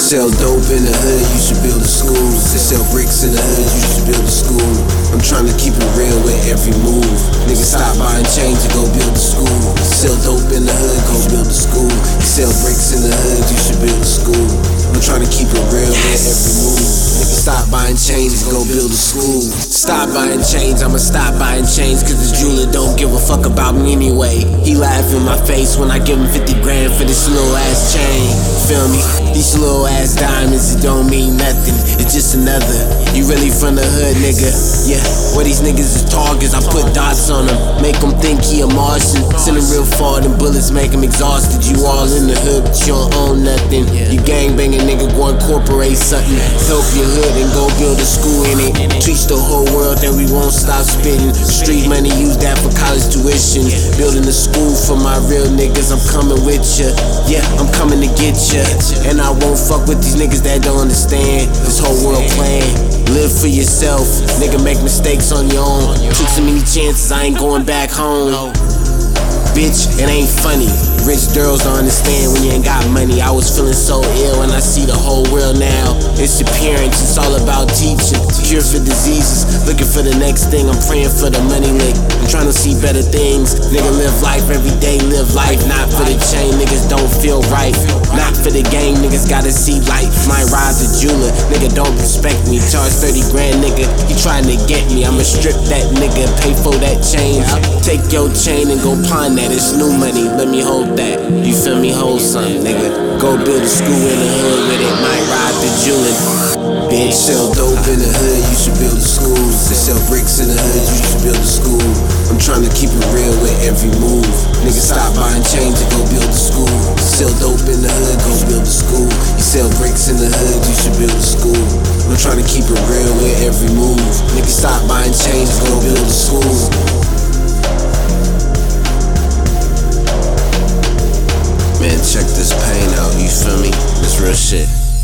sell dope in the hood, you should build a school. They sell bricks in the hood, you should build a school. I'm trying to keep it real with every move. Niggas stop buying chains and go build a school. Sell dope in the hood, go build a school. You sell bricks in the hood, you should build a school. I'm trying to keep it real with every move. Niggas stop buying chains and go build a school. Stop buying chains, I'ma stop buying chains, cause this jeweler don't give a fuck about me anyway. He laugh in my face when I give him 50 grand for this little ass chain. Feel me? These little ass diamonds, it don't mean nothing. It's just another. You really from the hood, nigga? Yeah, where these niggas is targets, I put dots on them. Make them think he a Martian. Send him real far, them bullets make him exhausted. You all in the hood, but you don't own nothing. You gangbanging nigga, go incorporate something. Help your hood and go build a school in it. Teach the whole world that we won't stop spitting. Street money, use that for college tuition. Building a school for my real niggas, I'm coming with ya. Yeah, I'm coming to get ya. And I won't fuck with these niggas that don't understand this whole world plan. Live for yourself, nigga, make mistakes on your own. Took so many chances, I ain't going back home. Bitch, it ain't funny. Rich girls don't understand when you ain't got money. I was feeling so ill and I see the whole world now. It's appearance, it's all about teaching. Cure for diseases, looking for the next thing. I'm praying for the money lick. I'm trying to see better things. Nigga, live life every day, live life. Not for the chain, niggas don't feel right. Not for the game, niggas gotta see life. Might ride the jeweler, nigga don't respect me. Charge 30 grand, nigga, he trying to get me. I'ma strip that nigga, pay for that chain. Take your chain and go pawn that. It's new money, let me hold that. You feel me? Hold something, nigga. Go build a school in the hood with it. Might ride the jeweler. Bitch, sell dope in the hood, you should build a school. They sell bricks in the hood, you should build a school. I'm trying to keep it real with every move. Niggas stop buying chains and go build a school. Sell dope in the hood, go build a school. You sell bricks in the hood, you should build a school. I'm trying to keep it real with every move. Niggas stop buying chains and go build a school. Man, check this pain out, you feel me? It's real shit.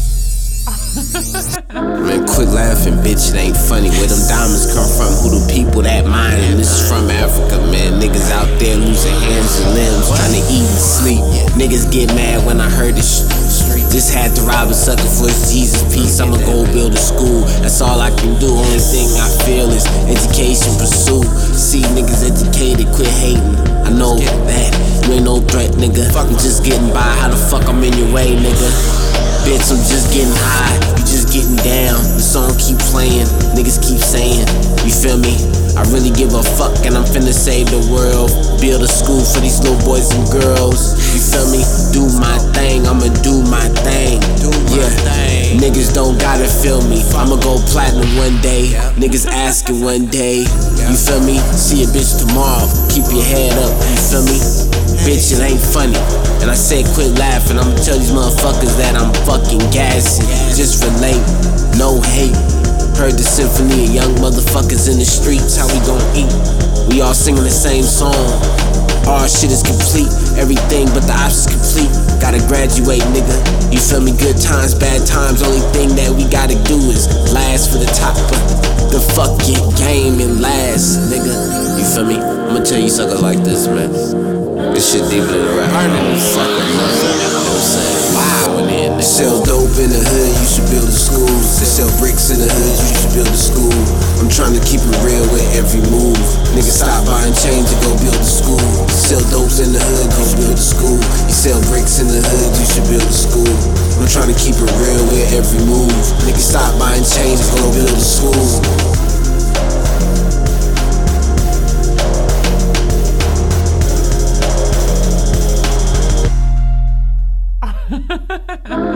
Man, quit laughing, bitch, it ain't funny. Where them diamonds come from, who the people that mine? And this is from Africa, man. Niggas out there losing hands and limbs, trying to eat and sleep. Niggas get mad when I heard this shit. Just had to rob a sucker for his Jesus piece. I'ma go build a school, that's all I can do. Only thing I feel is education pursue. See niggas educated, quit hating. I know that you ain't no threat, nigga. I'm just getting by, how the fuck I'm in your way, nigga? Bitch, I'm just getting high, you just getting down. The song keep playing, niggas keep saying, you feel me? I really give a fuck and I'm finna save the world. Build a school for these little boys and girls. You feel me? Do my thing, I'ma do my thing. Yeah, niggas don't gotta feel me. I'ma go platinum one day. Niggas asking one day. You feel me? See a bitch tomorrow. Keep your head up, you feel me? Bitch, it ain't funny. And I said quit laughing. I'ma tell these motherfuckers that I'm fucking gassing. Just relate, no hate. Heard the symphony of young motherfuckers in the streets. How we gon' eat? We all singing the same song. Our shit is complete, everything but the ops is complete. Gotta graduate, nigga. You feel me? Good times, bad times. Only thing that we gotta do is last for the top of the fucking game and last, nigga. You feel me? I'ma tell you suckers like this, man. This shit deeper than the rap. I don't fucking know. You know what I'm saying? Wow, and then they sell dope in the hood, you should build a school. They sell bricks in the hood, you should build a school. I'm trying to keep it real with every move. Niggas stop buying chains and go build a school. Sell dope in the hood, go build a school. You sell bricks in the hood, you should build a school. I'm trying to keep it real with every move. Niggas stop buying chains and go build a school.